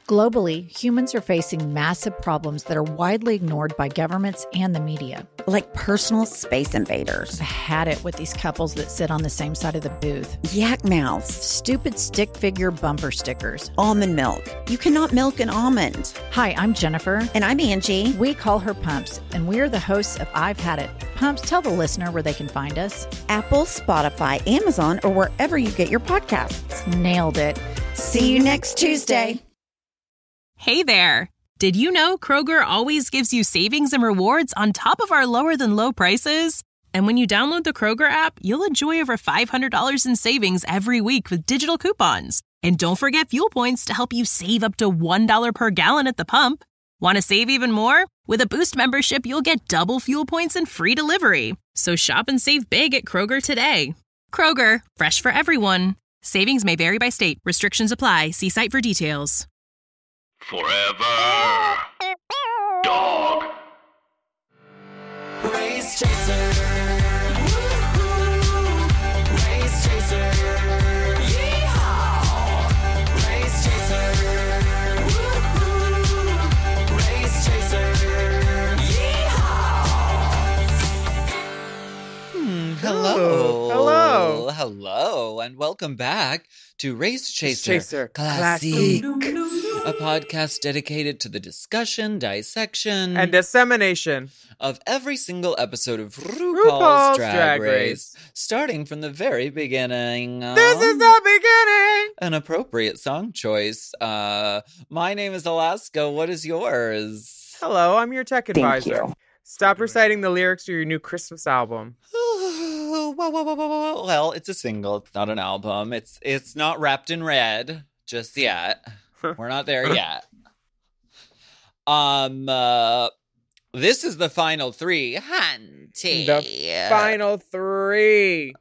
Globally, humans are facing massive problems that are widely ignored by governments and the media. Like personal space invaders. I've had it with these couples that sit on the same side of the booth. Yak mouths. Stupid stick figure bumper stickers. Almond milk. You cannot milk an almond. Hi, I'm Jennifer. And I'm Angie. We call her Pumps, and we're the hosts of I've Had It. Pumps, tell the listener where they can find us. Apple, Spotify, Amazon, or wherever you get your podcasts. Nailed it. See you next Tuesday. Hey there! Did you know Kroger always gives you savings and rewards on top of our lower-than-low prices? And when you download the Kroger app, you'll enjoy over $500 in savings every week with digital coupons. And don't forget fuel points to help you save up to $1 per gallon at the pump. Want to save even more? With a Boost membership, you'll get double fuel points and free delivery. So shop and save big at Kroger today. Kroger, fresh for everyone. Savings may vary by state. Restrictions apply. See site for details. Forever Dog. Race Chaser. Woo-hoo. Race Chaser. Yeehaw. Race Chaser. Woo-hoo. Race Chaser. Yeehaw. Hello, and welcome back to Race Chaser Classic. A podcast dedicated to the discussion, dissection, and dissemination of every single episode of RuPaul's Drag Race, starting from the very beginning. This is the beginning! An appropriate song choice. My name is Alaska. What is yours? Hello, I'm your tech advisor. you. Stop reciting the lyrics to your new Christmas album. Well, it's a single. It's not an album. It's not wrapped in red just yet. We're not there yet. This is the final three. Hunty. The final three.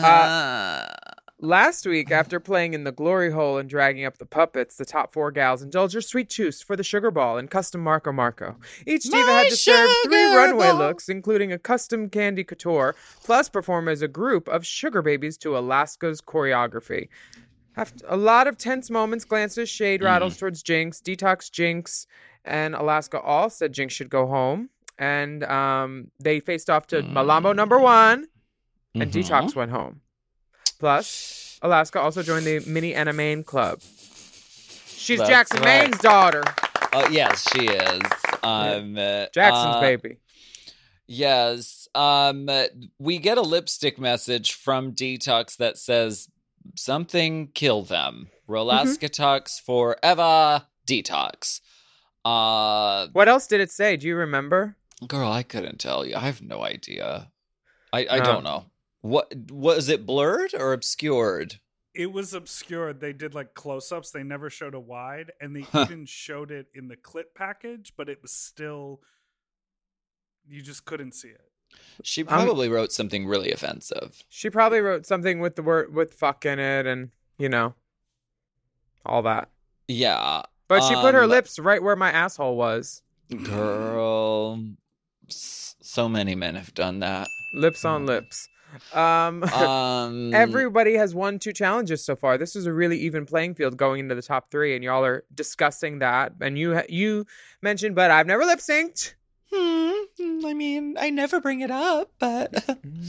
Last week, after playing in the glory hole and dragging up the puppets, the top four gals indulged your sweet juice for the sugar ball and custom Marco. Each diva had to serve 3 runway looks, including a custom Candy Couture, plus perform as a group of sugar babies to Alaska's choreography. After a lot of tense moments, glances, shade, rattles towards Jinx, Detox, Jinx, and Alaska all said Jinx should go home. And they faced off to Malambo number 1, and Detox went home. Plus, Alaska also joined the Mini Anime Club. She's That's Jackson right. Maine's daughter. Yes, she is. Jackson's baby. Yes. We get a lipstick message from Detox that says, something kill them. Rolaska talks forever. Detox. What else did it say? Do you remember? Girl, I couldn't tell you. I have no idea. I don't know. What was it, blurred or obscured? It was obscured. They did like close-ups. They never showed a wide, and they even showed it in the clip package, but it was still, you just couldn't see it. She probably wrote something really offensive. She probably wrote something with the word with fuck in it and, all that. Yeah. But she put her lips right where my asshole was. Girl, so many men have done that. Lips on lips. Everybody has won 2 challenges so far. This is a really even playing field going into the top 3, and y'all are discussing that. And you mentioned, but I've never lip synced. I mean, I never bring it up, but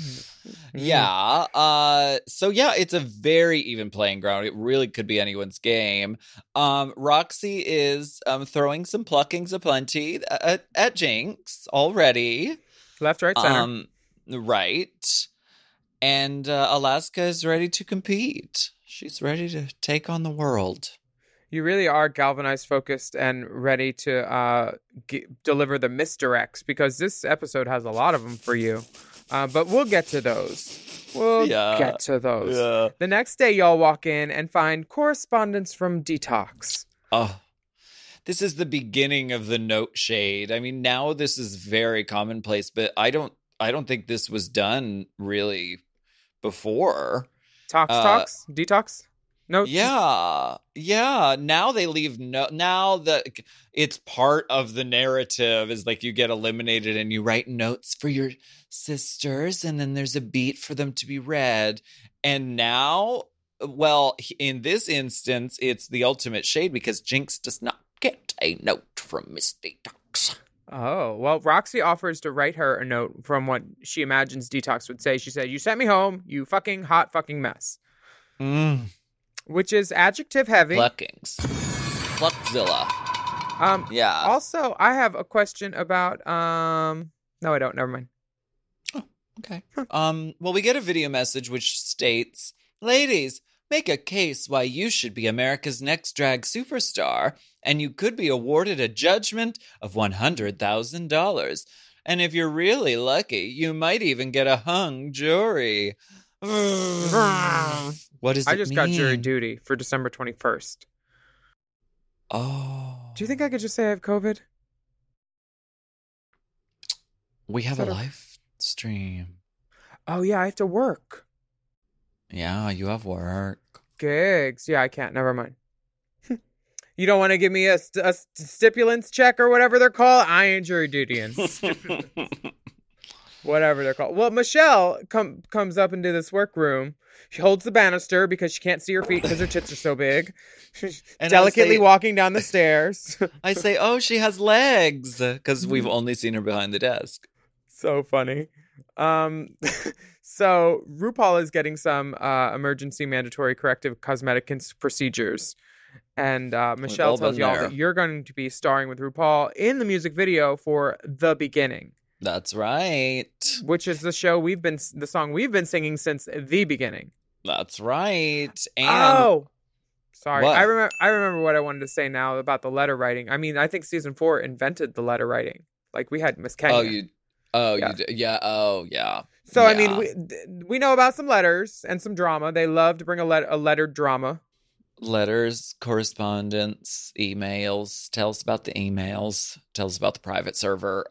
yeah. So yeah, it's a very even playing ground. It really could be anyone's game. Roxy is throwing some pluckings aplenty at Jinx already. Left, right, center. Right. And Alaska is ready to compete. She's ready to take on the world. You really are galvanized, focused, and ready to deliver the misdirects, because this episode has a lot of them for you. But we'll get to those. Get to those. Yeah. The next day, y'all walk in and find correspondence from Detox. Oh, this is the beginning of the note shade. I mean, now this is very commonplace, but I don't think this was done really before. Detox? No. Yeah. Now they leave now that it's part of the narrative is like you get eliminated and you write notes for your sisters and then there's a beat for them to be read. And now Well, in this instance, it's the ultimate shade because Jinx does not get a note from Miss Detox. Oh, well, Roxy offers to write her a note from what she imagines Detox would say. She said, "You sent me home, you fucking hot fucking mess." Which is adjective heavy. Pluckings. Pluckzilla. Yeah. Also, I have a question about, no, I don't. Never mind. Oh, okay. Well, we get a video message which states, "Ladies, make a case why you should be America's next drag superstar, and you could be awarded a judgment of $100,000. And if you're really lucky, you might even get a hung jury." What does it mean? I just got jury duty for December 21st. Oh. Do you think I could just say I have COVID? We have a live stream. Oh, yeah, I have to work. Yeah, you have work. Gigs. Yeah, I can't. Never mind. You don't want to give me a stipulants check or whatever they're called? I ain't jury dutying. Whatever they're called. Well, Michelle comes up into this workroom. She holds the banister because she can't see her feet because her tits are so big. She's delicately walking down the stairs. I say, "Oh, she has legs," because we've only seen her behind the desk. So funny. So RuPaul is getting some emergency mandatory corrective cosmetic procedures. And Michelle tells y'all that you're going to be starring with RuPaul in the music video for The Beginning. That's right. Which is the song we've been singing since the beginning. That's right. And sorry. What? I remember what I wanted to say now about the letter writing. I mean, I think season 4 invented the letter writing. Like we had Miss Kenya. You did. Yeah. Oh, yeah. So, yeah. I mean, we know about some letters and some drama. They love to bring a lettered drama. Letters, correspondence, emails. Tell us about the emails. Tell us about the private server.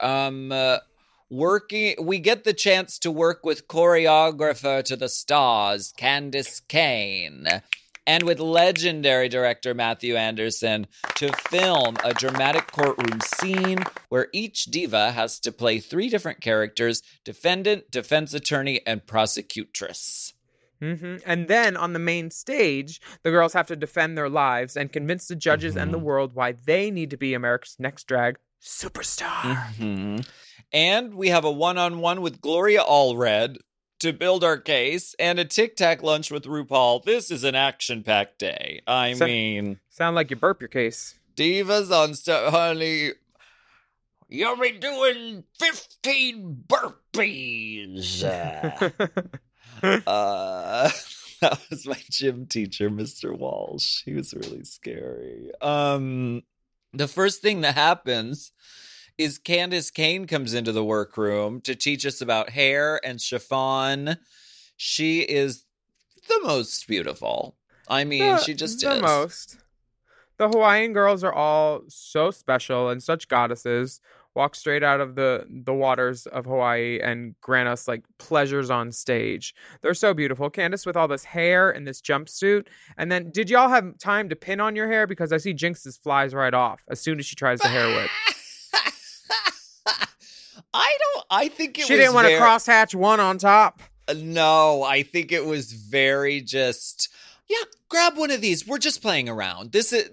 We get the chance to work with choreographer to the stars, Candice Kane, and with legendary director Matthew Anderson to film a dramatic courtroom scene where each diva has to play 3 different characters: defendant, defense attorney, and prosecutress. Mm-hmm. And then on the main stage, the girls have to defend their lives and convince the judges and the world why they need to be America's next drag superstar. Mm-hmm. And we have a one-on-one with Gloria Allred to build our case, and a Tic Tac lunch with RuPaul. This is an action-packed day. I mean... Sound like you burp your case. Divas on stuff, honey. You'll be doing 15 burpees. That was my gym teacher, Mr. Walsh. He was really scary. The first thing that happens is Candice Kane comes into the workroom to teach us about hair and chiffon. She is the most beautiful. I mean, she just is. The most. The Hawaiian girls are all so special and such goddesses. Walk straight out of the waters of Hawaii and grant us like pleasures on stage. They're so beautiful. Candice with all this hair and this jumpsuit. And then did y'all have time to pin on your hair? Because I see Jinx's flies right off as soon as she tries the hair whip. I think she didn't want to crosshatch one on top. No, I think it was very just, grab one of these. We're just playing around. This is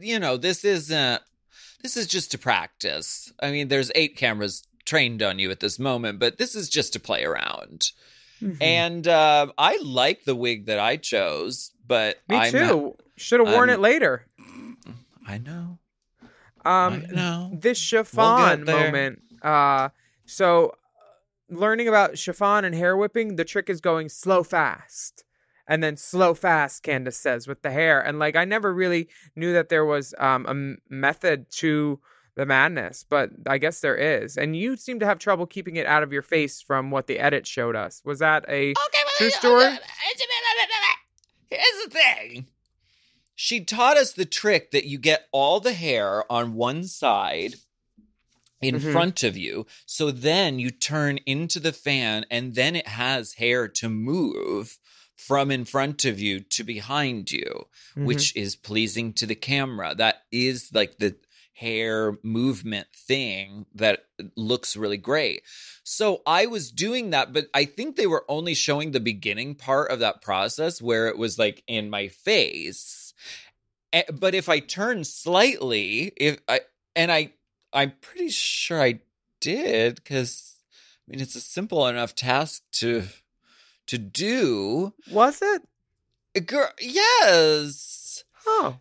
just to practice. I mean, there's 8 cameras trained on you at this moment, but this is just to play around. Mm-hmm. And I like the wig that I chose, but Me too. Should have worn it later. I know. This chiffon moment. So learning about chiffon and hair whipping, the trick is going slow, fast. And then slow, fast, Candice says, with the hair. And like, I never really knew that there was a method to the madness, but I guess there is. And you seem to have trouble keeping it out of your face from what the edit showed us. Was that a true story? Here's the thing. She taught us the trick that you get all the hair on one side in front of you. So then you turn into the fan and then it has hair to move from in front of you to behind you, which is pleasing to the camera. That is like the hair movement thing that looks really great. So I was doing that, but I think they were only showing the beginning part of that process where it was like in my face. But if I turn slightly, I'm pretty sure I did, because I mean, it's a simple enough task to do. Was it? Girl, yes. Oh.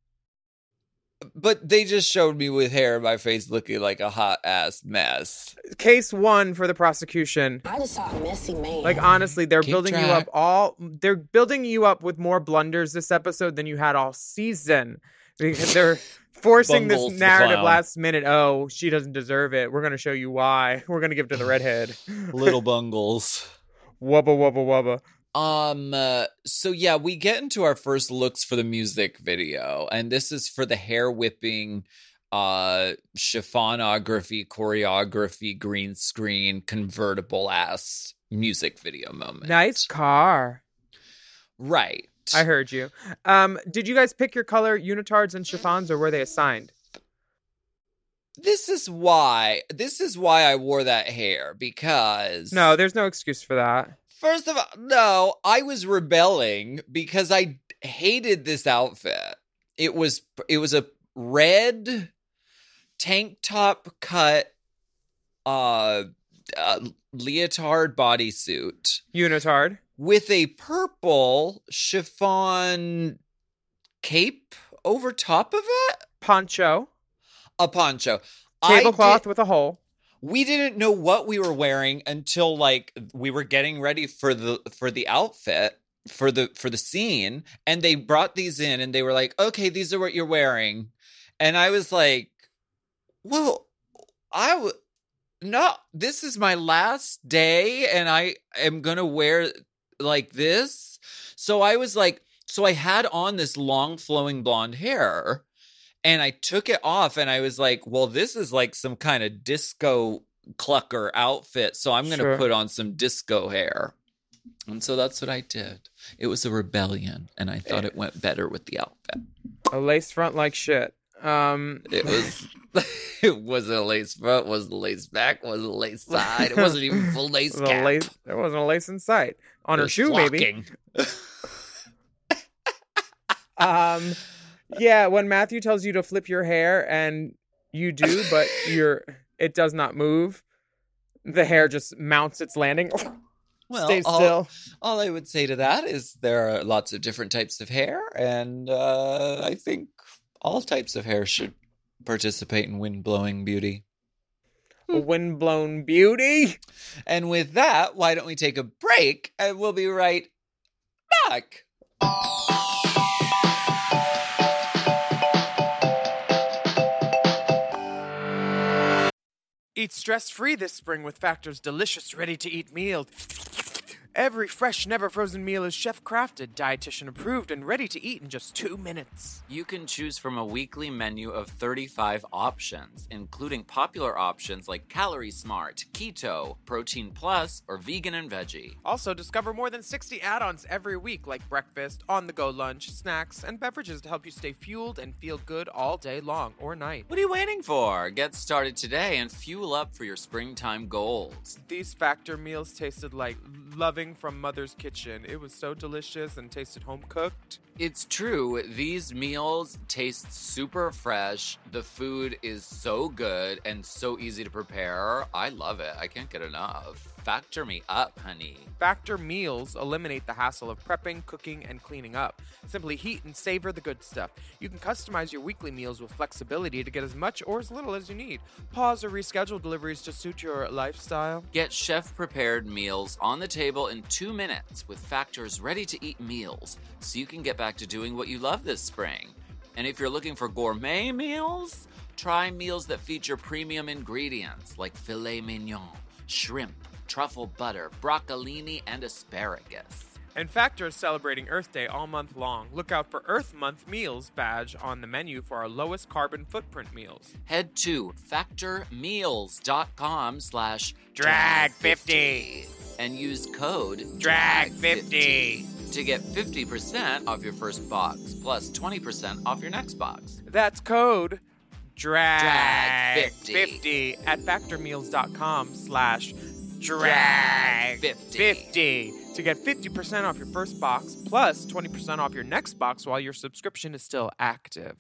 But they just showed me with hair in my face looking like a hot ass mess. Case 1 for the prosecution. I just saw a messy man. Like, honestly, they're Keep building track. they're building you up with more blunders this episode than you had all season. Because they're forcing Bungles this the narrative clown. last minute. Oh, she doesn't deserve it. We're going to show you why. We're going to give it to the redhead. Little bungles. Wubba, wubba, wubba. So yeah, we get into our first looks for the music video, and this is for the hair whipping, chiffonography, choreography, green screen, convertible ass music video moment. Nice car. Right. I heard you. Did you guys pick your color unitards and chiffons, or were they assigned? This is why I wore that hair, because No, there's no excuse for that. first of all, no, I was rebelling because I hated this outfit. It was a red tank top cut leotard bodysuit Unitard. with a purple chiffon cape over top of it. Poncho. A poncho. Tablecloth with a hole. We didn't know what we were wearing until like we were getting ready for the outfit for the scene, and they brought these in and they were like, "Okay, these are what you're wearing." And I was like, "Well, no, this is my last day and I am going to wear like this." So I was like, so I had on this long flowing blonde hair. And I took it off and I was like, well, this is like some kind of disco clucker outfit. So I'm going to put on some disco hair. And so that's what I did. It was a rebellion. And I thought it went better with the outfit. A lace front like shit. It was, it wasn't a lace front, wasn't a lace back, wasn't a lace side. It wasn't even full lace cap. There wasn't a lace in sight. On her shoe, maybe. Yeah, when Matthew tells you to flip your hair and you do, but it does not move, the hair just mounts its landing. Well, Stay still. All I would say to that is there are lots of different types of hair, and I think all types of hair should participate in wind-blowing beauty. Wind-blown beauty. And with that, why don't we take a break, and we'll be right back. Eat stress-free this spring with Factor's delicious ready-to-eat meal. Every fresh, never-frozen meal is chef-crafted, dietitian-approved, and ready to eat in just 2 minutes. You can choose from a weekly menu of 35 options, including popular options like Calorie Smart, Keto, Protein Plus, or Vegan and Veggie. Also, discover more than 60 add-ons every week, like breakfast, on-the-go lunch, snacks, and beverages to help you stay fueled and feel good all day long or night. What are you waiting for? Get started today and fuel up for your springtime goals. These Factor meals tasted like loving from Mother's kitchen. It was so delicious and tasted home-cooked. It's true. These meals taste super fresh. The food is so good and so easy to prepare. I love it. I can't get enough. Factor me up, honey. Factor meals eliminate the hassle of prepping, cooking, and cleaning up. Simply heat and savor the good stuff. You can customize your weekly meals with flexibility to get as much or as little as you need. Pause or reschedule deliveries to suit your lifestyle. Get chef-prepared meals on the table in 2 minutes with Factor's ready-to-eat meals, so you can get back to doing what you love this spring. And if you're looking for gourmet meals, try meals that feature premium ingredients like filet mignon, shrimp, truffle butter, broccolini, and asparagus. And Factor is celebrating Earth Day all month long. Look out for Earth Month Meals badge on the menu for our lowest carbon footprint meals. Head to factormeals.com/drag50 and use code DRAG50 to get 50% off your first box, plus 20% off your next box. That's code DRAG50 at factormeals.com/drag50 to get 50% off your first box plus 20% off your next box while your subscription is still active.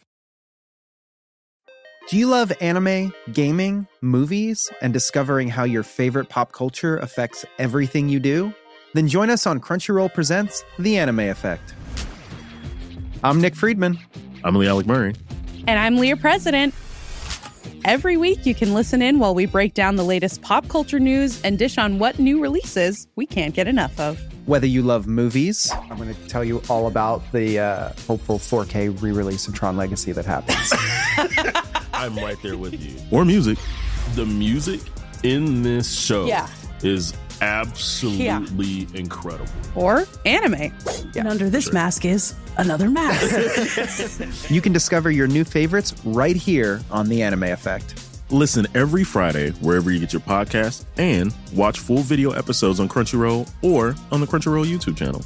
Do you love anime, gaming, movies, and discovering how your favorite pop culture affects everything you do? Then join us on Crunchyroll Presents The Anime Effect. I'm Nick Friedman. I'm Lee Alec Murray. And I'm Leah President. Every week you can listen in while we break down the latest pop culture news and dish on what new releases we can't get enough of. Whether you love movies, I'm going to tell you all about the hopeful 4K re-release of Tron Legacy that happens. I'm right there with you. Or music. The music in this show is absolutely incredible. Or anime. And under this mask is another mask. You can discover your new favorites right here on The Anime Effect. Listen every Friday wherever you get your podcasts and watch full video episodes on Crunchyroll or on the Crunchyroll YouTube channel.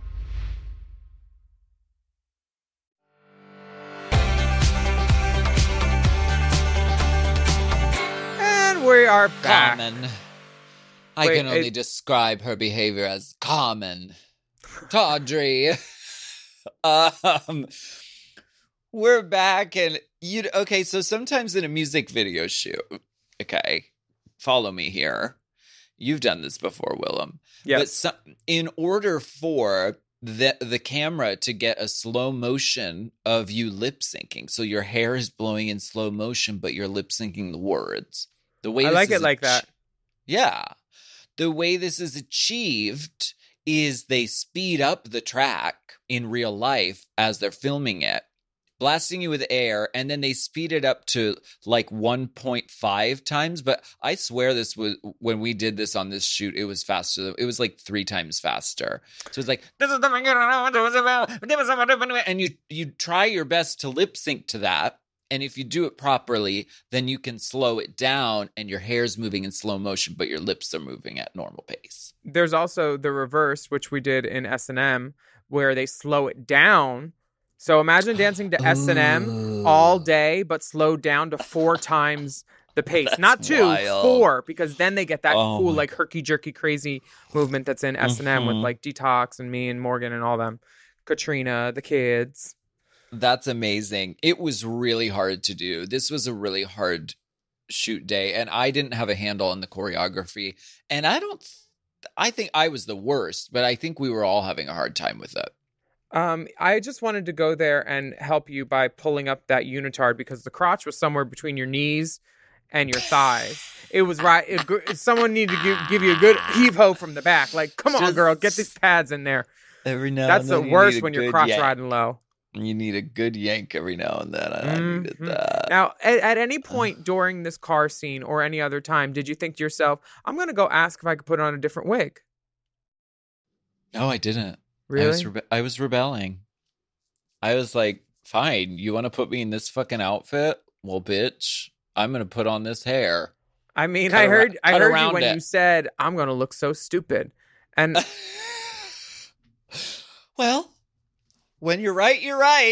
And we are back. Common. I can only describe her behavior as common. Tawdry. We're back, and okay, so sometimes in a music video shoot, okay, follow me here. You've done this before, Willem. Yes. But in order for the camera to get a slow motion of you lip syncing, so your hair is blowing in slow motion, but you're lip syncing the words. The way I like it like that. Yeah. The way this is achieved is they speed up the track in real life as they're filming it, blasting you with air, and then they speed it up to like 1.5 times. But I swear this was, when we did this on this shoot, it was faster. It was like 3 times faster. So it's like, and you try your best to lip sync to that. And if you do it properly, then you can slow it down and your hair's moving in slow motion, but your lips are moving at normal pace. There's also the reverse, which we did in S&M, where they slow it down. So imagine dancing to S&M all day, but slowed down to 4 times the pace. That's not 2, wild. 4, because then they get that cool, like, herky-jerky crazy movement that's in S&M with, like, Detox and me and Morgan and all them. Katrina, the kids. That's amazing. It was really hard to do. This was a really hard shoot day, and I didn't have a handle on the choreography. And I think I was the worst, but I think we were all having a hard time with it. I just wanted to go there and help you by pulling up that unitard because the crotch was somewhere between your knees and your thighs. It was right. Someone needed to give you a good heave-ho from the back. Like, come on, girl, get these pads in there. Every now That's and then the you worst need a when you're good crotch yank. riding low. You need a good yank every now and then. I needed that. Now, at any point during this car scene or any other time, did you think to yourself, I'm going to go ask if I could put on a different wig? No, I didn't. Really? I was rebelling. I was like, fine, you want to put me in this fucking outfit? Well, bitch, I'm going to put on this hair. I mean, I heard you when you said, I'm going to look so stupid. And well, when you're right, you're right.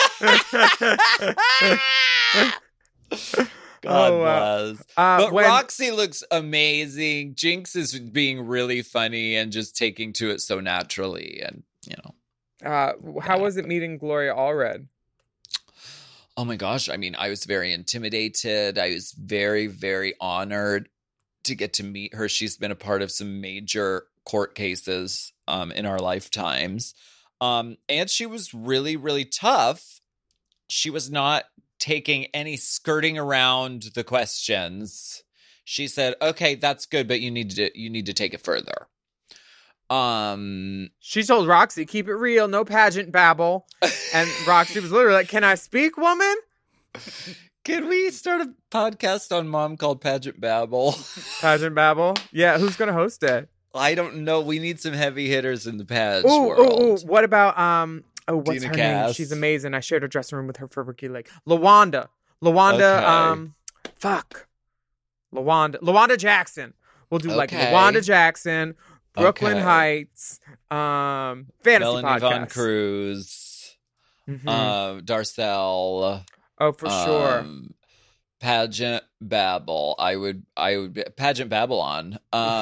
God bless. But Roxy looks amazing. Jinx is being really funny and just taking to it so naturally. And, you know. How was it meeting Gloria Allred? Oh my gosh. I mean, I was very intimidated. I was very, very honored to get to meet her. She's been a part of some major court cases in our lifetimes. And she was really, really tough. She was not taking any skirting around the questions. She said, okay, that's good, but you need to take it further. She told Roxy, keep it real, no pageant babble. And Roxy was literally like, can I speak, woman? Can we start a podcast on Mom called Pageant Babble? Pageant Babble? Yeah, who's going to host it? I don't know. We need some heavy hitters in the pageant world. What about, what's Tina her Cass. name? She's amazing. I shared a dressing room with her for Rookie Lake. LaWanda, okay. LaWanda Jackson. We'll do like LaWanda Jackson, Brooklyn Heights, fantasy Melanie podcast. Von Cruz, Darcel. Oh, for sure. pageant babble. I would pageant Babylon.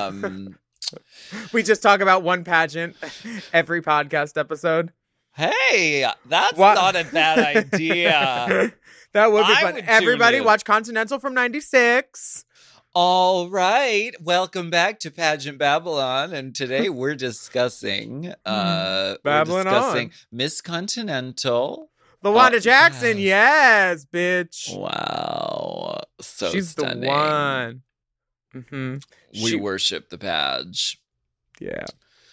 We just talk about one pageant every podcast episode. Hey, that's not a bad idea. That would be fun. Everybody watch Continental from 96. All right. Welcome back to Pageant Babylon. And today we're discussing Miss Continental. LaWanda Jackson, yes, bitch. Wow. So she's stunning. The one. Mm-hmm. We worship the Page. Yeah.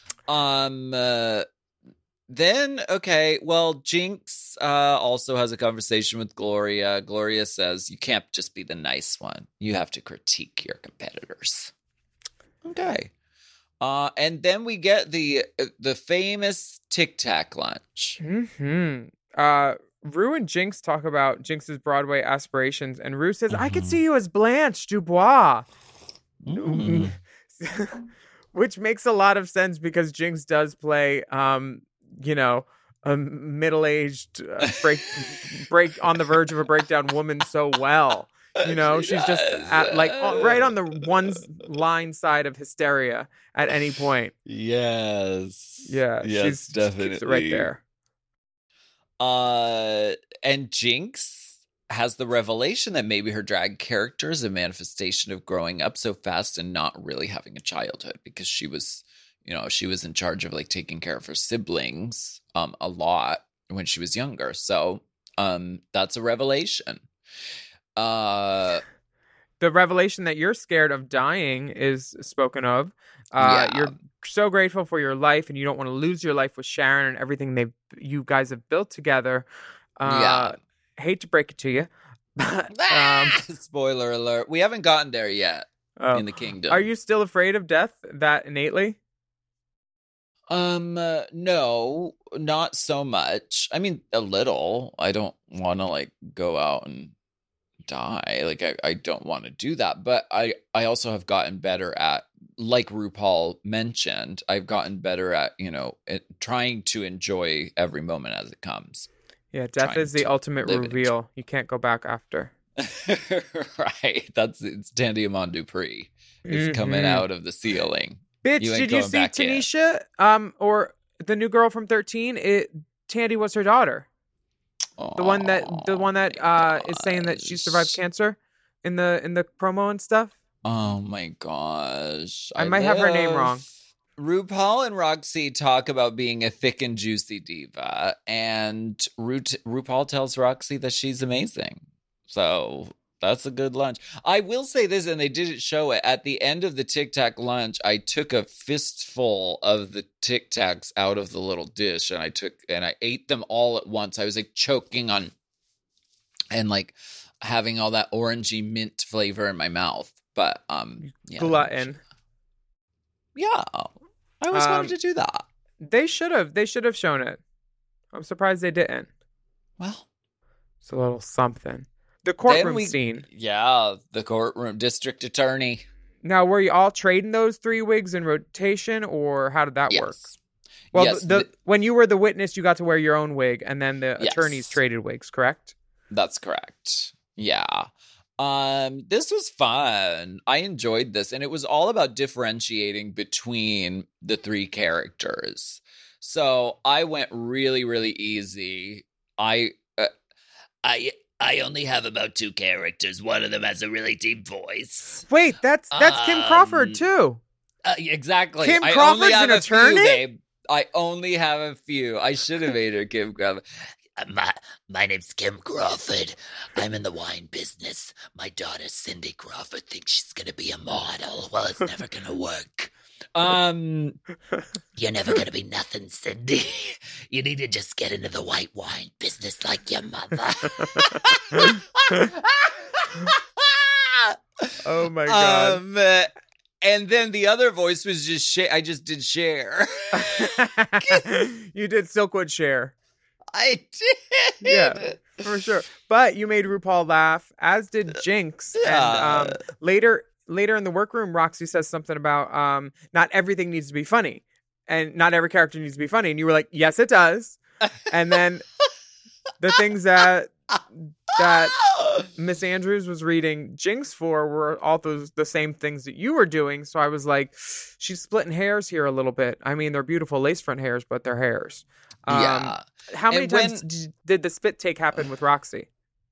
Then, okay, well, Jinx also has a conversation with Gloria. Gloria says, you can't just be the nice one. You have to critique your competitors. Okay. And then we get the famous Tic Tac lunch. Mm-hmm. Rue and Jinx talk about Jinx's Broadway aspirations, and Rue says, I could see you as Blanche Dubois. Which makes a lot of sense because Jinx does play... a middle-aged break on the verge of a breakdown woman so well. She's just right on the one line side of hysteria at any point. Yes. Yeah. Yes, definitely. She keeps it right there. And Jinx has the revelation that maybe her drag character is a manifestation of growing up so fast and not really having a childhood because she was in charge of taking care of her siblings a lot when she was younger. So that's a revelation. The revelation that you're scared of dying is spoken of. You're so grateful for your life and you don't want to lose your life with Sharon and everything you guys have built together. Hate to break it to you. Spoiler alert. We haven't gotten there yet in the kingdom. Are you still afraid of death that innately? No, not so much. I mean, a little. I don't want to go out and die. I don't want to do that. But I also have gotten better at, like RuPaul mentioned, I've gotten better at, trying to enjoy every moment as it comes. Yeah, death is the ultimate reveal. You can't go back after. Right. It's Tandy Amon Dupree. It's coming out of the ceiling. Bitch, did you see Tanisha? Or the new girl from 13? Tandy was her daughter. The one that is saying that she survived cancer in the promo and stuff. Oh my gosh. I might have her name wrong. RuPaul and Roxy talk about being a thick and juicy diva, and RuPaul tells Roxy that she's amazing. So that's a good lunch. I will say this, and they didn't show it. At the end of the Tic Tac lunch, I took a fistful of the Tic Tacs out of the little dish, and I ate them all at once. I was choking on and having all that orangey mint flavor in my mouth. But glutton. Yeah. I always wanted to do that. They should have shown it. I'm surprised they didn't. Well, it's a little something. The courtroom scene. Yeah, the courtroom. District attorney. Now, were you all trading those 3 wigs in rotation, or how did that work? Well, yes, when you were the witness, you got to wear your own wig, and then the attorneys traded wigs, correct? That's correct. Yeah. This was fun. I enjoyed this, and it was all about differentiating between the 3 characters. So I went really, really easy. I only have about 2 characters. One of them has a really deep voice. Wait, that's Kim Crawford too. Exactly. Kim Crawford's an attorney? Babe. I only have a few. I should have made her Kim Crawford. My name's Kim Crawford. I'm in the wine business. My daughter Cindy Crawford thinks she's gonna be a model. Well, it's never gonna work. You're never gonna be nothing, Cindy. You need to just get into the white wine business like your mother. Oh my god. And then the other voice was just I just did Cher. You did Silkwood Cher. I did. Yeah, for sure. But you made RuPaul laugh, as did Jinx. Yeah. And later in the workroom, Roxy says something about not everything needs to be funny. And not every character needs to be funny. And you were like, yes, it does. And then the things that that Miss Andrews was reading Jinx for were all the same things that you were doing. So I was like, she's splitting hairs here a little bit. I mean, they're beautiful lace front hairs, but they're hairs. Yeah. How many times did the spit take happen with Roxy?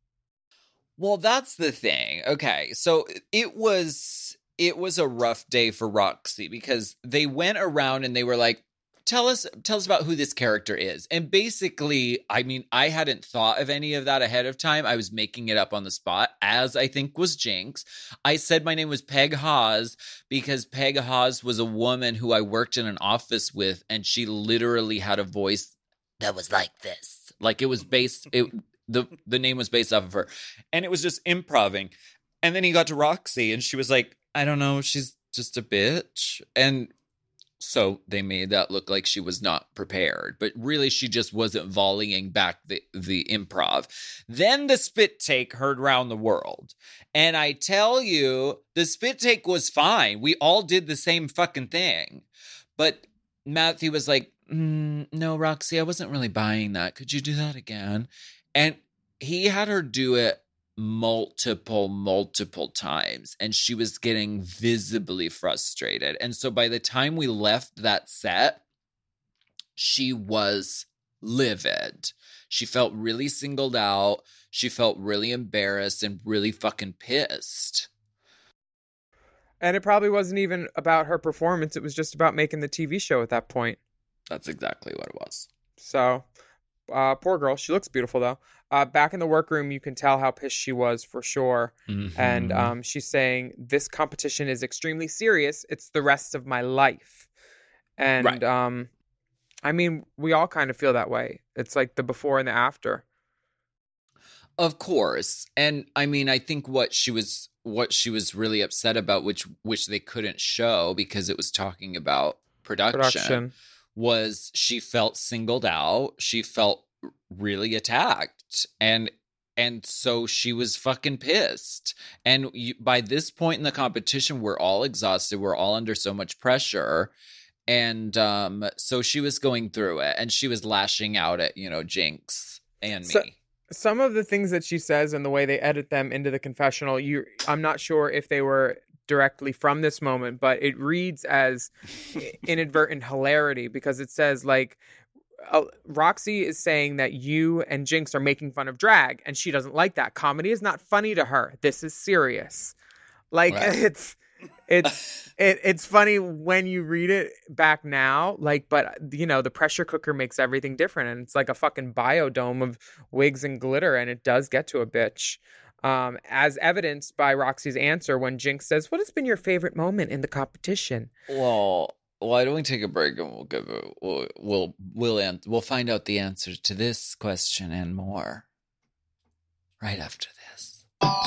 Well, that's the thing. Okay, so it was a rough day for Roxy because they went around and they were like, tell us about who this character is. And basically, I mean, I hadn't thought of any of that ahead of time. I was making it up on the spot, as I think was Jinx. I said my name was Peg Hawes because Peg Hawes was a woman who I worked in an office with, and she literally had a voice that was like this. Like it was based, the name was based off of her. And it was just improvising. And then he got to Roxy and she was like, I don't know, she's just a bitch. And so they made that look like she was not prepared, but really she just wasn't volleying back the improv. Then the spit take heard round the world. And I tell you, the spit take was fine. We all did the same fucking thing. But Matthew was like, no, Roxy, I wasn't really buying that. Could you do that again? And he had her do it multiple times, and she was getting visibly frustrated. And so by the time we left that set, she was livid. She felt really singled out. She felt really embarrassed and really fucking pissed. And it probably wasn't even about her performance. It was just about making the TV show at that point. That's exactly what it was. So, poor girl. She looks beautiful, though. Back in the workroom, you can tell how pissed she was for sure. Mm-hmm. And she's saying, this competition is extremely serious. It's the rest of my life. And, right. I mean, we all kind of feel that way. It's like the before and the after. Of course. And I mean, I think what she was really upset about, which they couldn't show because it was talking about production. Was she felt singled out. She felt really attacked. And so she was fucking pissed. And by this point in the competition, we're all exhausted. We're all under so much pressure. And so she was going through it. And she was lashing out at, Jinx and me. Some of the things that she says and the way they edit them into the confessional, I'm not sure if they were directly from this moment, but it reads as inadvertent hilarity because it says like Roxy is saying that you and Jinx are making fun of drag and she doesn't like that. Comedy is not funny to her. This is serious. Like right. It's funny when you read it back now, like, but the pressure cooker makes everything different and it's like a fucking biodome of wigs and glitter and it does get to a bitch. As evidenced by Roxy's answer when Jinx says, what has been your favorite moment in the competition? Well, why don't we take a break and we'll find out the answer to this question and more right after this.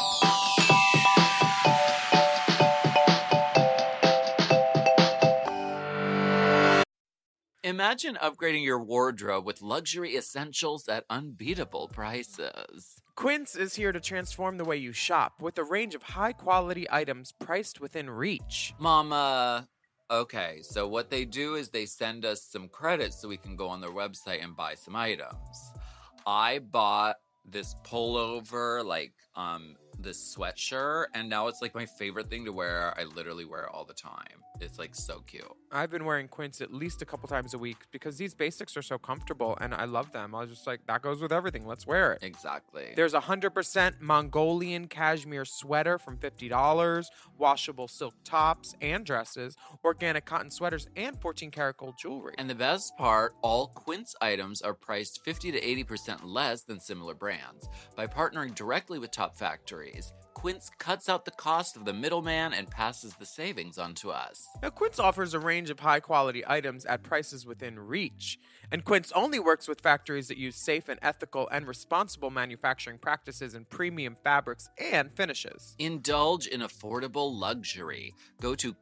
Imagine upgrading your wardrobe with luxury essentials at unbeatable prices. Quince is here to transform the way you shop with a range of high-quality items priced within reach. Mama, okay, so what they do is they send us some credits so we can go on their website and buy some items. I bought this pullover, this sweatshirt, and now it's like my favorite thing to wear. I literally wear it all the time. It's like so cute. I've been wearing Quince at least a couple times a week because these basics are so comfortable and I love them. I was just like, that goes with everything. Let's wear it. Exactly. There's 100% Mongolian cashmere sweater from $50, washable silk tops and dresses, organic cotton sweaters, and 14-karat gold jewelry. And the best part, all Quince items are priced 50 to 80% less than similar brands. By partnering directly with top factories, Quince cuts out the cost of the middleman and passes the savings on to us. Now, Quince offers a range of high-quality items at prices within reach. And Quince only works with factories that use safe and ethical and responsible manufacturing practices in premium fabrics and finishes. Indulge in affordable luxury. Go to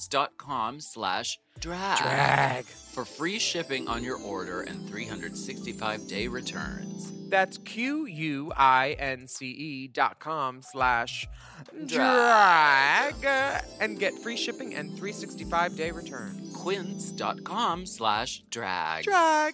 quince.com/drag for free shipping on your order and 365-day returns. That's QUINCE.com/drag and get free shipping and 365-day returns. Quince.com/drag. Drag. 'Drag.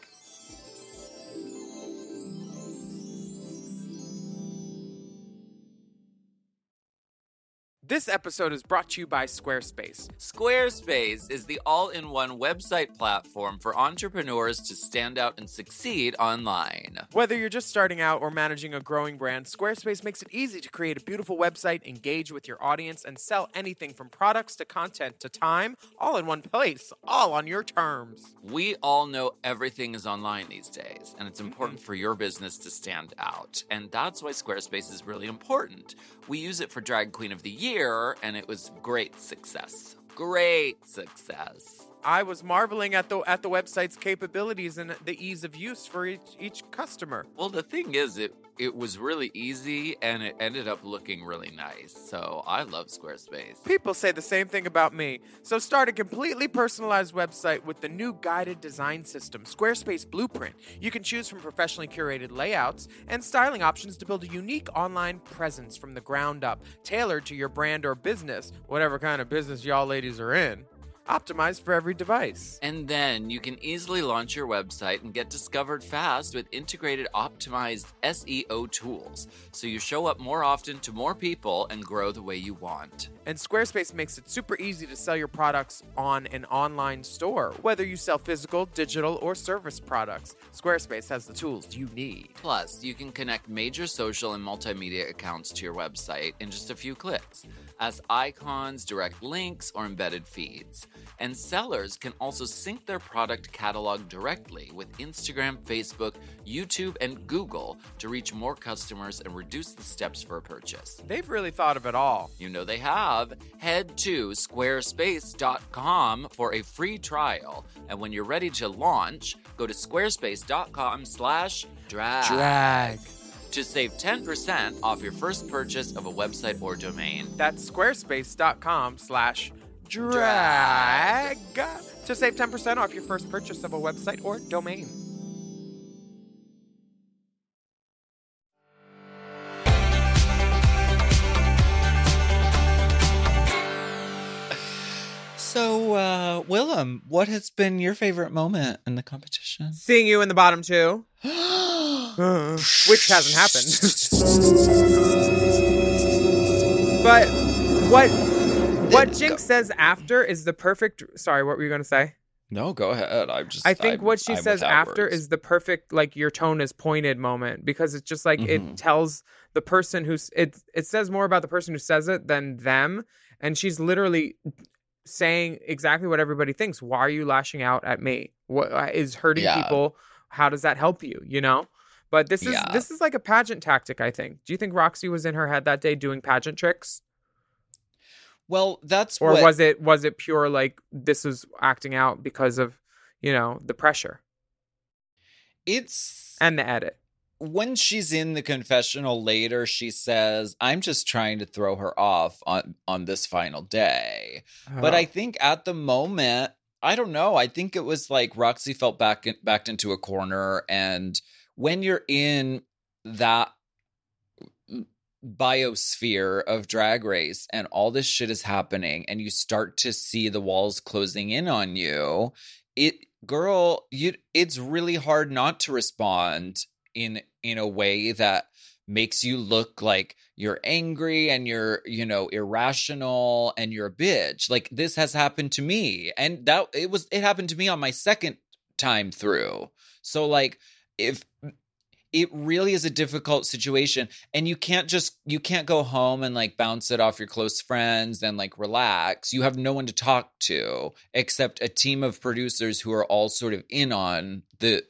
This episode is brought to you by Squarespace. Squarespace is the all-in-one website platform for entrepreneurs to stand out and succeed online. Whether you're just starting out or managing a growing brand, Squarespace makes it easy to create a beautiful website, engage with your audience, and sell anything from products to content to time, all in one place, all on your terms. We all know everything is online these days, and it's important for your business to stand out. And that's why Squarespace is really important. We use it for Drag Queen of the Year, and it was great success. Great success. I was marveling at the website's capabilities and the ease of use for each customer. Well, the thing is, it was really easy, and it ended up looking really nice. So I love Squarespace. People say the same thing about me. So start a completely personalized website with the new guided design system, Squarespace Blueprint. You can choose from professionally curated layouts and styling options to build a unique online presence from the ground up, tailored to your brand or business, whatever kind of business y'all ladies are in. Optimized for every device. And then you can easily launch your website and get discovered fast with integrated optimized SEO tools, so you show up more often to more people and grow the way you want. And Squarespace makes it super easy to sell your products on an online store, whether you sell physical, digital, or service products. Squarespace has the tools you need. Plus, you can connect major social and multimedia accounts to your website in just a few clicks, as icons, direct links, or embedded feeds. And sellers can also sync their product catalog directly with Instagram, Facebook, YouTube, and Google to reach more customers and reduce the steps for a purchase. They've really thought of it all. You know they have. Head to squarespace.com for a free trial. And when you're ready to launch, go to squarespace.com/drag. To save 10% off your first purchase of a website or domain. That's squarespace.com/drag to save 10% off your first purchase of a website or domain. So, Willem, what has been your favorite moment in the competition? Seeing you in the bottom two. Which hasn't happened. But what Jinx says after is the perfect... Sorry, what were you going to say? No, go ahead. I think what she says after is the perfect, like, your tone is pointed moment, because it's just like it tells the person who's... It says more about the person who says it than them. And she's literally saying exactly what everybody thinks. Why are you lashing out at me? What is hurting people? How does that help you? You know? But this is like a pageant tactic, I think. Do you think Roxy was in her head that day doing pageant tricks? Well, was it pure, like, this is acting out because of, you know, the pressure? And the edit. When she's in the confessional later, she says, I'm just trying to throw her off on this final day. Oh. But I think at the moment, I don't know. I think it was like Roxy felt backed into a corner. And when you're in that biosphere of Drag Race and all this shit is happening and you start to see the walls closing in on you, it's really hard not to respond in a way that makes you look like you're angry and you're, you know, irrational and you're a bitch. Like, this has happened to me, and it happened to me on my second time through. So, like, if it really is a difficult situation, and you can't go home and, like, bounce it off your close friends and, like, relax. You have no one to talk to except a team of producers who are all sort of in on the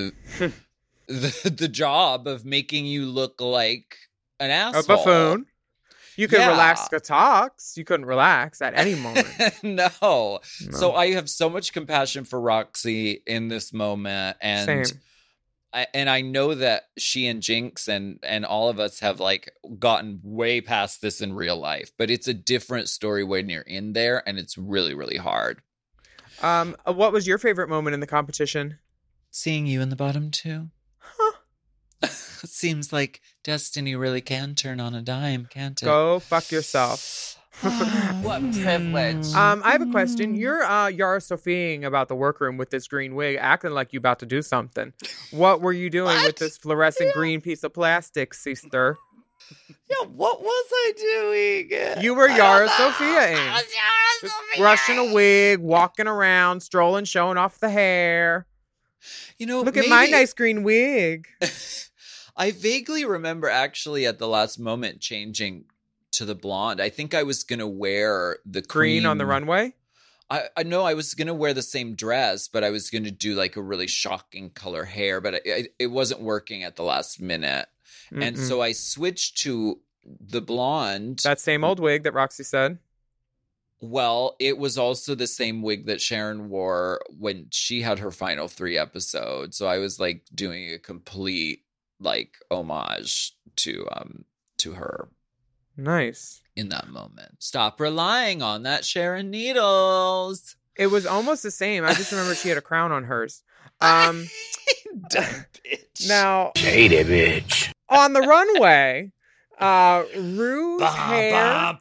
job of making you look like an asshole. A buffoon. You could relax the talks. You couldn't relax at any moment. No. So I have so much compassion for Roxy in this moment. And Same. I know that she and Jinx and all of us have, like, gotten way past this in real life. But it's a different story when you're in there, and it's really, really hard. What was your favorite moment in the competition? Seeing you in the bottom two. Seems like destiny really can turn on a dime, can't it? Go fuck yourself. What privilege. I have a question. You're Yara Sophiaing about the workroom with this green wig, acting like you about to do something. What were you doing with this fluorescent green piece of plastic, sister? Yeah, what was I doing? You were Yara Sofia. Brushing a wig, walking around, strolling, showing off the hair. You know, look at my nice green wig. I vaguely remember actually at the last moment changing to the blonde. I think I was going to wear the green on the runway. I know I was going to wear the same dress, but I was going to do like a really shocking color hair, but it wasn't working at the last minute. Mm-mm. And so I switched to the blonde. That same old wig that Roxy said. Well, it was also the same wig that Sharon wore when she had her final 3 episodes. So I was like doing a complete like homage to her. Nice. In that moment. Stop relying on that Sharon Needles. It was almost the same. I just remember she had a crown on hers. Dumb bitch. Now, shady bitch. On the runway, Rue's hair.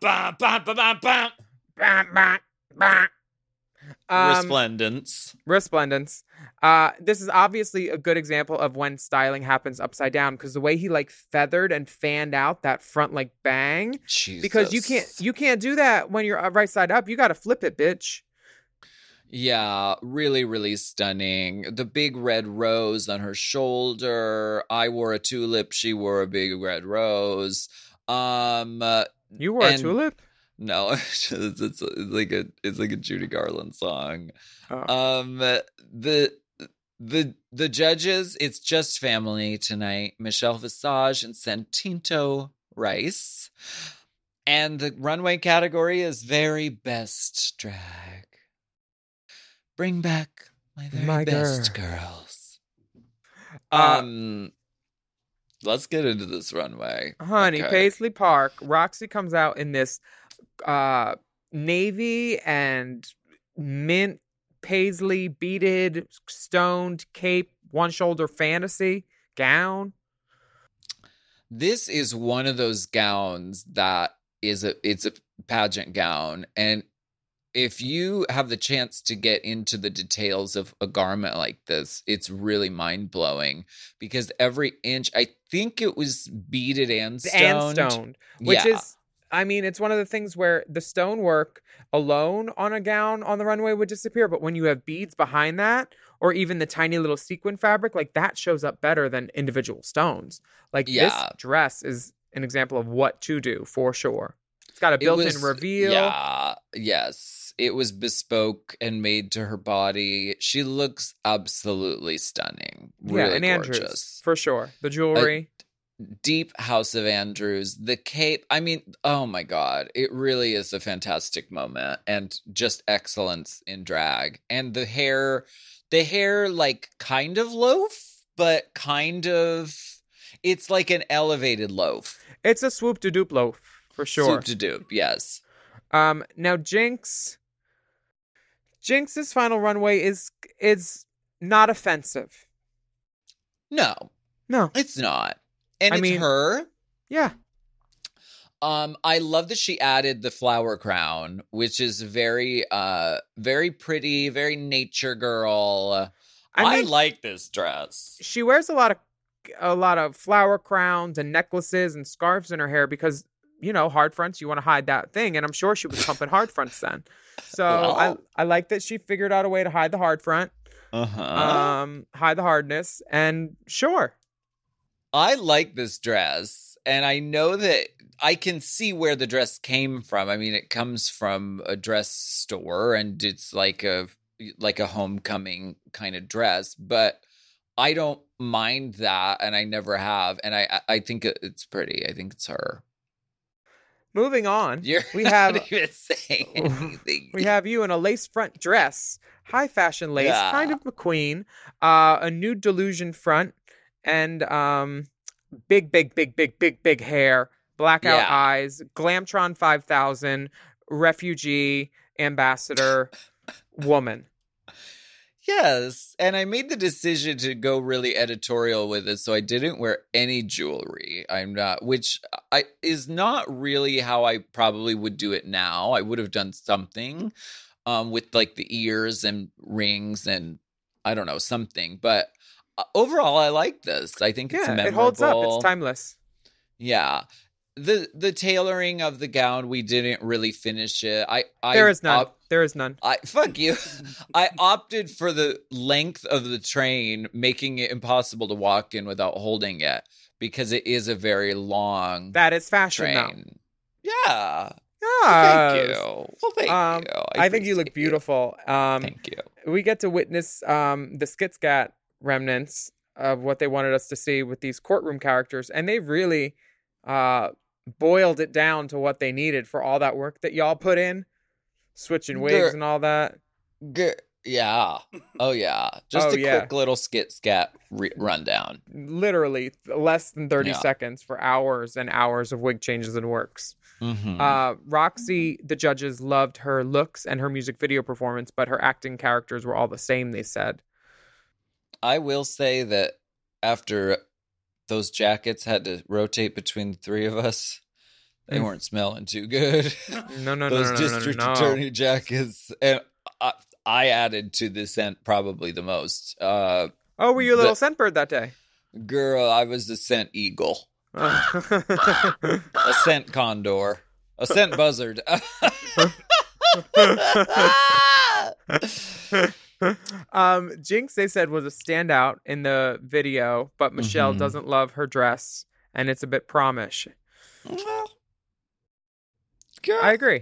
Resplendence. This is obviously a good example of when styling happens upside down, because the way he like feathered and fanned out that front like bang. Jesus. Because you can't do that when you're right side up. You got to flip it, bitch. Yeah, really, really stunning. The big red rose on her shoulder. I wore a tulip. She wore a big red rose. You wore a tulip? No, it's like a Judy Garland song. Oh. The judges, it's just family tonight. Michelle Visage and Santino Rice. And the runway category is very best drag. Bring back my best girls. Let's get into this runway. Honey, okay. Paisley Park. Roxy comes out in this navy and mint paisley beaded stoned cape, one shoulder fantasy gown. This is one of those gowns that it's a pageant gown, and if you have the chance to get into the details of a garment like this, it's really mind-blowing because every inch, I think it was beaded and stoned. Which is, I mean, it's one of the things where the stonework alone on a gown on the runway would disappear. But when you have beads behind that, or even the tiny little sequin fabric, like that shows up better than individual stones. Like this dress is an example of what to do for sure. It's got a built-in reveal. Yeah, yes. It was bespoke and made to her body. She looks absolutely stunning. Really and gorgeous. Andrews, for sure. The jewelry. Deep House of Andrews. The cape. I mean, oh my God. It really is a fantastic moment and just excellence in drag. And the hair like kind of loaf, but kind of, it's like an elevated loaf. It's a swoop-de-doop loaf, for sure. Swoop-de-doop, yes. Now Jinx's final runway is not offensive. No, it's not, and I mean, her. Yeah. I love that she added the flower crown, which is very, very pretty, very nature girl. I like this dress. She wears a lot of flower crowns and necklaces and scarves in her hair because, you know, hard fronts, you want to hide that thing. And I'm sure she was pumping hard fronts then. So I like that she figured out a way to hide the hard front. Hide the hardness. And sure. I like this dress. And I know that I can see where the dress came from. I mean, it comes from a dress store and it's like a homecoming kind of dress. But I don't mind that. And I never have. And I think it's pretty. I think it's her. Moving on, we have even saying anything. We have you in a lace front dress, high fashion lace, kind of McQueen, a nude delusion front, and big hair, blackout eyes, Glamtron 5000, refugee ambassador woman. Yes, and I made the decision to go really editorial with it, so I didn't wear any jewelry. Which is not really how I probably would do it now. I would have done something with like the ears and rings and I don't know, something. But overall, I like this. I think it's memorable. It holds up. It's timeless. Yeah. the tailoring of the gown, we didn't really finish it. There is none. There is none. Fuck you. I opted for the length of the train, making it impossible to walk in without holding it, because it is a very long. That is fashion train. Now. Yeah. Thank you. Well, thank you. I think you look beautiful. Thank you. We get to witness the Skitscat remnants of what they wanted us to see with these courtroom characters, and they really boiled it down to what they needed for all that work that y'all put in, switching wigs and all that. Yeah. Oh, yeah. Just a quick little Skitscat rundown. Literally less than 30 seconds for hours and hours of wig changes and works. Mm-hmm. Roxy, the judges loved her looks and her music video performance, but her acting characters were all the same, they said. I will say that after those jackets had to rotate between the three of us, they weren't smelling too good. No. Those district attorney jackets. And I added to the scent probably the most. Were you a little scent bird that day? Girl, I was the scent eagle. A scent condor. A scent buzzard. Jinx, they said, was a standout in the video, but Michelle doesn't love her dress, and it's a bit promish. Well, girl, I agree.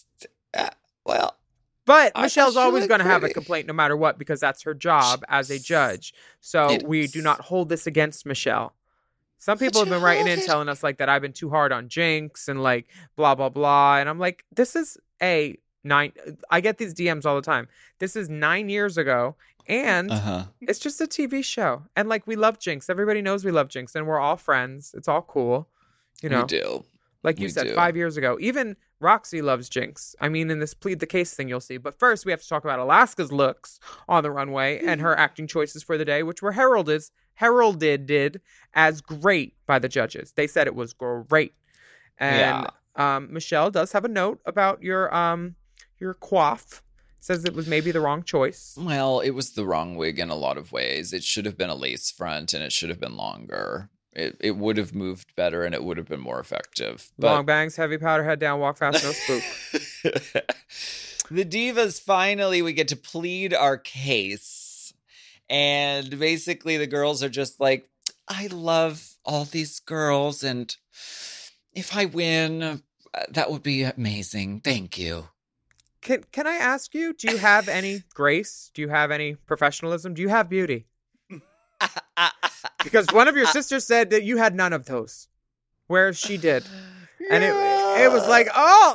But Michelle's always going to have a complaint no matter what, because that's her job as a judge. So we do not hold this against Michelle. Some people have been writing in telling us like that I've been too hard on Jinx and like blah, blah, blah. And I'm like, this is I get these DMs all the time. This is 9 years ago, and it's just a TV show. And like, we love Jinx. Everybody knows we love Jinx, and we're all friends. It's all cool. You know, we do. Like you said, 5 years ago. Even Roxy loves Jinx. I mean, in this plead the case thing, you'll see. But first, we have to talk about Alaska's looks on the runway and her acting choices for the day, which were heralded as great by the judges. They said it was great. And Michelle does have a note about your coif. Says it was maybe the wrong choice. Well, it was the wrong wig in a lot of ways. It should have been a lace front, and it should have been longer. It would have moved better, and it would have been more effective. But... long bangs, heavy powder, head down, walk fast, no spook. The divas, finally, we get to plead our case. And basically, the girls are just like, I love all these girls, and if I win, that would be amazing. Thank you. Can I ask you, do you have any grace? Do you have any professionalism? Do you have beauty? Because one of your sisters said that you had none of those, whereas she did. And it was like,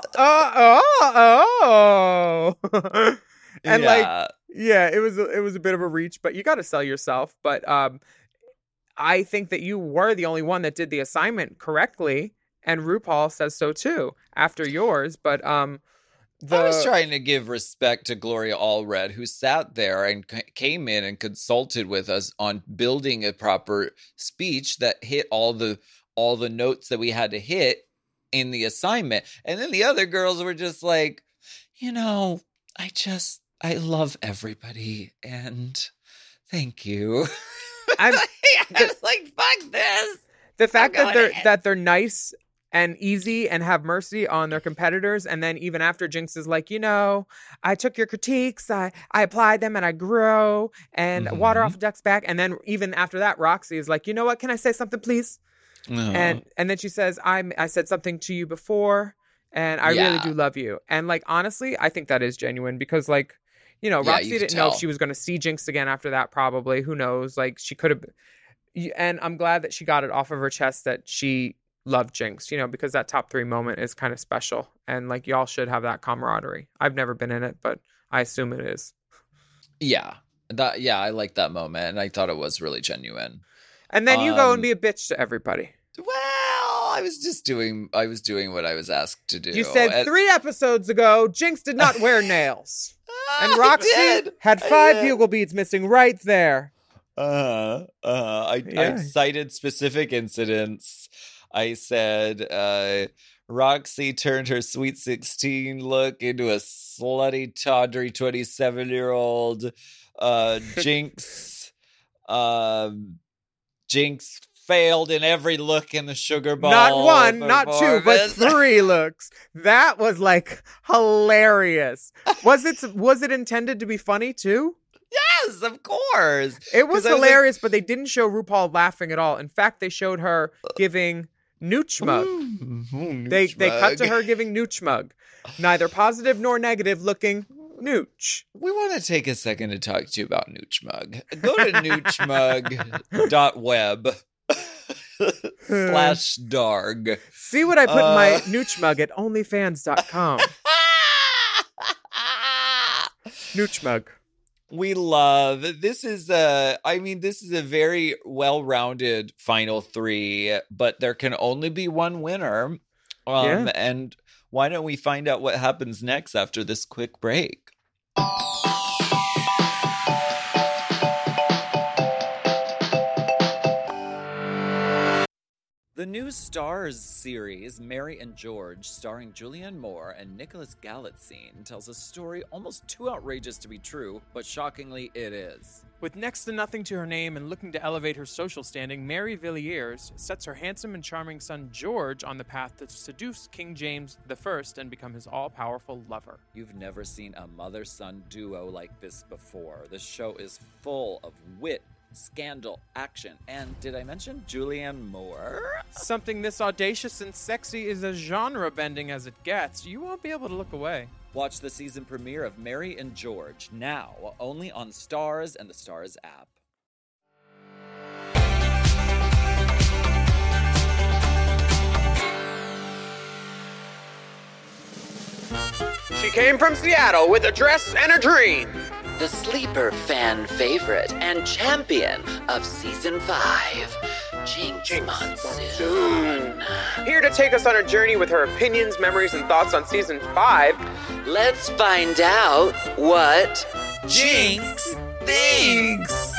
and it was a bit of a reach, but you got to sell yourself. But I think that you were the only one that did the assignment correctly, and RuPaul says so too after yours. But I was trying to give respect to Gloria Allred, who sat there and came in and consulted with us on building a proper speech that hit all the notes that we had to hit in the assignment. And then the other girls were just like, I love everybody, and thank you. I was like, fuck this. The fact that they're nice and easy and have mercy on their competitors. And then even after Jinx is like, I took your critiques, I applied them, and I grow, and water off a duck's back. And then even after that, Roxy is like, you know what? Can I say something, please? And then she says, I said something to you before, and I really do love you. And like, honestly, I think that is genuine, because like, Roxy didn't know if she was going to see Jinx again after that, probably. Who knows? Like, she could have. And I'm glad that she got it off of her chest that she loved Jinx, because that top 3 moment is kind of special. And like, y'all should have that camaraderie. I've never been in it, but I assume it is. Yeah. I like that moment, and I thought it was really genuine. And then you go and be a bitch to everybody. Well, I was doing what I was asked to do. You said 3 episodes ago, Jinx did not wear nails. And Roxy had 5 bugle beads missing right there. I cited specific incidents. I said Roxy turned her Sweet 16 look into a slutty, tawdry 27-year-old. Jinx failed in every look in the Sugar Bowl. Not one, not two, but performance. 3 looks. That was like hilarious. Was it intended to be funny too? Yes, of course. It was 'Cause I hilarious, but they didn't show RuPaul laughing at all. In fact, they showed her giving Nooch Mug. They cut to her giving Nooch Mug. Neither positive nor negative looking Nooch. We want to take a second to talk to you about Nooch Mug. Go to noochmug.web /darg. See what I put in my Nooch Mug at onlyfans.com. Nooch Mug. We love this is a very well-rounded final 3, but there can only be one winner. And why don't we find out what happens next after this quick break? The new Stars series, Mary and George, starring Julianne Moore and Nicholas Galitzine, tells a story almost too outrageous to be true, but shockingly it is. With next to nothing to her name and looking to elevate her social standing, Mary Villiers sets her handsome and charming son George on the path to seduce King James I and become his all-powerful lover. You've never seen a mother-son duo like this before. The show is full of wit, scandal, action, and did I mention Julianne Moore? Something this audacious and sexy is as genre-bending as it gets. You won't be able to look away. Watch the season premiere of Mary and George now, only on Stars and the Stars app. She came from Seattle with a dress and a dream. The sleeper fan favorite and champion of season 5, Jinx Monsoon. Here to take us on a journey with her opinions, memories, and thoughts on season 5. Let's find out what Jinx thinks.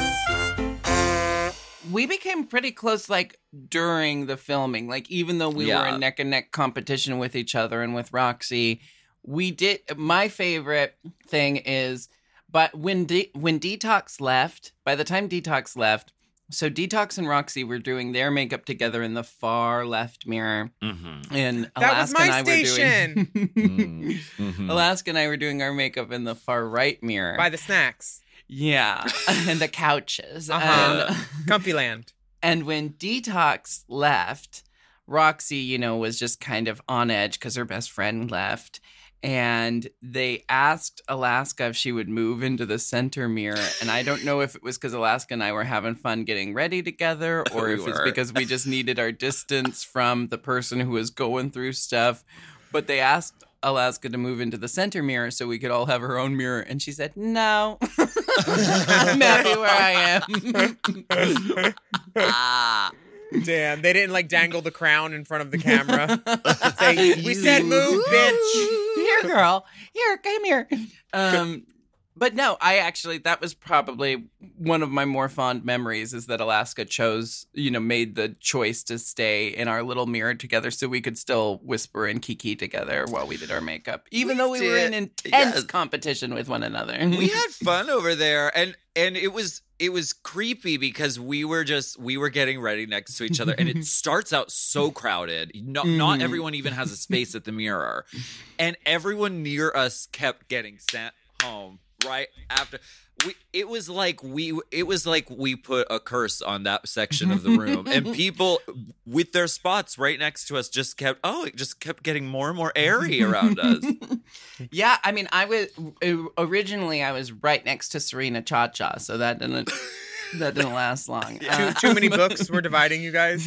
We became pretty close, like, during the filming. Like, even though we were in neck-and-neck competition with each other and with Roxy, we did... My favorite thing is... But when Detox left, by the time Detox left, so Detox and Roxy were doing their makeup together in the far left mirror. Mm-hmm. And Alaska and I were doing Alaska and I were doing our makeup in the far right mirror. By the snacks. Yeah. And the couches. Comfy land. And when Detox left, Roxy, was just kind of on edge because her best friend left. And they asked Alaska if she would move into the center mirror. And I don't know if it was because Alaska and I were having fun getting ready together or if it's because we just needed our distance from the person who was going through stuff. But they asked Alaska to move into the center mirror so we could all have her own mirror. And she said, no. I'm happy where I am. Damn, they didn't dangle the crown in front of the camera. Say, we said move, bitch. Here, girl. Here, come here. But no, that was probably one of my more fond memories is that Alaska chose, made the choice to stay in our little mirror together so we could still whisper and kiki together while we did our makeup, even though we were in intense competition with one another. We had fun over there, and it was creepy because we were getting ready next to each other, and it starts out so crowded. Not everyone even has a space at the mirror, and everyone near us kept getting sent home right after. It was like we put a curse on that section of the room, and people with their spots right next to us just kept getting more and more airy around us. Yeah, I mean, I was right next to Serena Cha-Cha, so that didn't last long. Too many books were dividing you guys.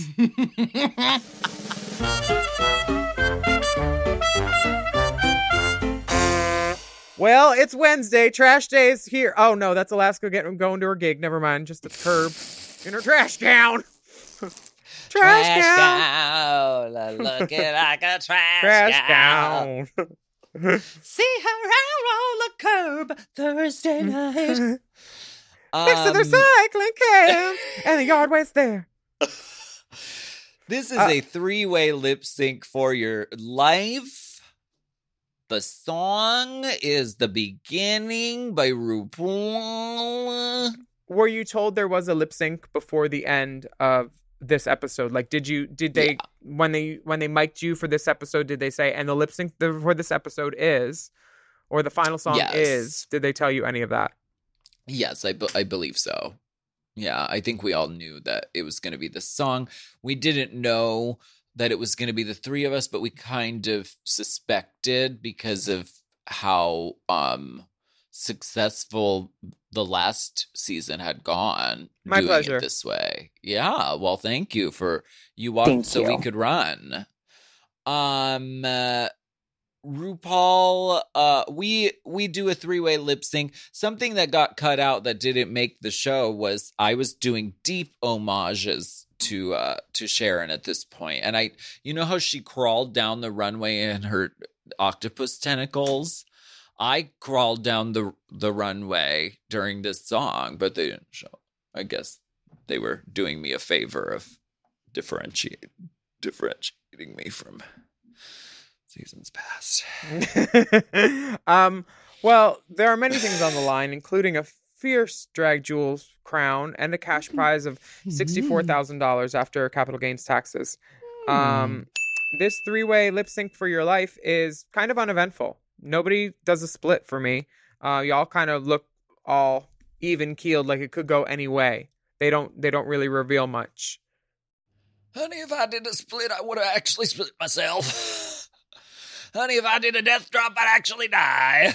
Well, it's Wednesday. Trash day is here. Oh, no, that's Alaska going to her gig. Never mind. Just a curb in her trash gown. Trash gown. Looking like a trash gown. See her out on the curb Thursday night. Next to their cycling camp. And the yard waste there. This is a 3-way lip sync for your life. The song is The Beginning by RuPaul. Were you told there was a lip sync before the end of this episode? Like, did they when they mic'd you for this episode, did they say, and the lip sync for this episode is, or the final song is? Did they tell you any of that? Yes, I believe so. Yeah, I think we all knew that it was going to be this song. We didn't know that it was going to be the three of us, but we kind of suspected because of how successful the last season had gone. My doing pleasure. It this way. Yeah, well, thank you for you walked so we could run. RuPaul, we do a three-way lip sync. Something that got cut out that didn't make the show was I was doing deep homages to Sharon at this point. And you know how she crawled down the runway in her octopus tentacles? I crawled down the runway during this song, but they didn't show. I guess they were doing me a favor of differentiating me from seasons past. Well, there are many things on the line, including a fierce drag jewels crown and a cash prize of $64,000 after capital gains taxes. This three-way lip sync for your life is kind of uneventful. Nobody does a split for me. Y'all kind of look all even-keeled, like it could go any way. They don't really reveal much. Honey, if I did a split, I would have actually split myself. Honey, if I did a death drop, I'd actually die.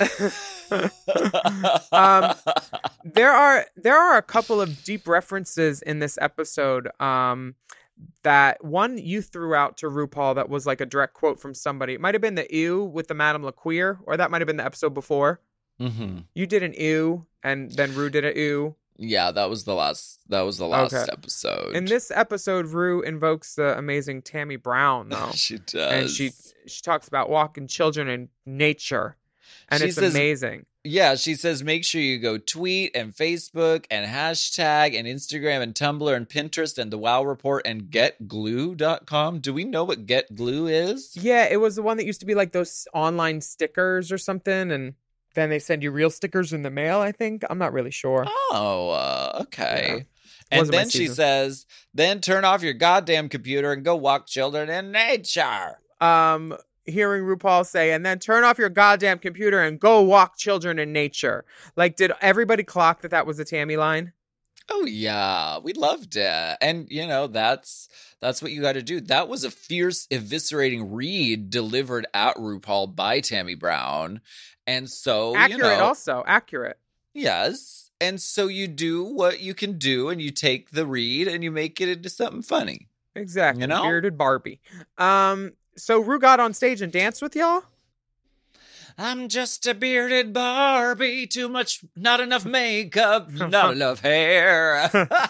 There are a couple of deep references in this episode. That one you threw out to RuPaul that was like a direct quote from somebody. It might have been the ew with the Madame LaQueer, or that might have been the episode before. Mm-hmm. You did an ew, and then Ru did an ew. Yeah, that was the last episode. In this episode, Ru invokes the amazing Tammy Brown, though. She does. And she talks about walking children in nature. And it's amazing. Yeah, she says, make sure you go tweet and Facebook and hashtag and Instagram and Tumblr and Pinterest and the Wow Report and getglue.com. Do we know what Get Glue is? Yeah, it was the one that used to be like those online stickers or something. And then they send you real stickers in the mail, I think. I'm not really sure. Oh, okay. Yeah. And then she says, then turn off your goddamn computer and go walk children in nature. Hearing RuPaul say, and then turn off your goddamn computer and go walk children in nature. Like, did everybody clock that was a Tammy line? Oh, yeah. We loved it. And, you know, that's what you got to do. That was a fierce, eviscerating read delivered at RuPaul by Tammy Brown. And so, Accurate. Yes. And so you do what you can do and you take the read and you make it into something funny. Exactly. You know? Bearded Barbie. So Ru got on stage and danced with y'all? I'm just a bearded Barbie, too much, not enough makeup, not enough hair.